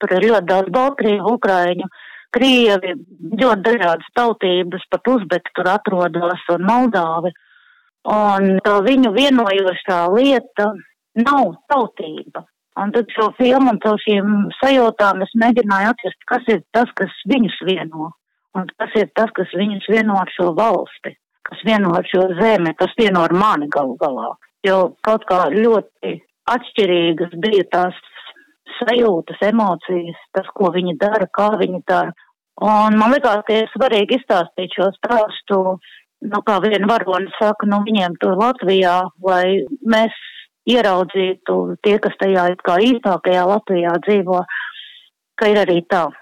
tur ir ļoti daudz Baltkrievu, Ukraiņu, Krievi, ļoti dažādas tautības, pat uzbeki tur atrodas un Moldāvi. Un tā viņu vienojošā lieta nav tautība. Un tad šo filmu un caur šīm sajūtām es mēģināju atrast, kas ir tas, kas viņus vieno. Un kas ir tas, kas viņus vieno ar šo valsti, kas vieno ar šo zemi, kas vieno ar mani galu galā. Jo kaut kā ļoti atšķirīgas bija tās sajūtas, emocijas, tas, ko viņi dara, kā viņi dara. Un man likās, ka ir svarīgi izstāstīt šo stāstu, kā viena varone saka, viņiem tur Latvijā, lai mēs ieraudzītu tie, kas tajā kā īstākajā Latvijā dzīvo, ka ir arī tā.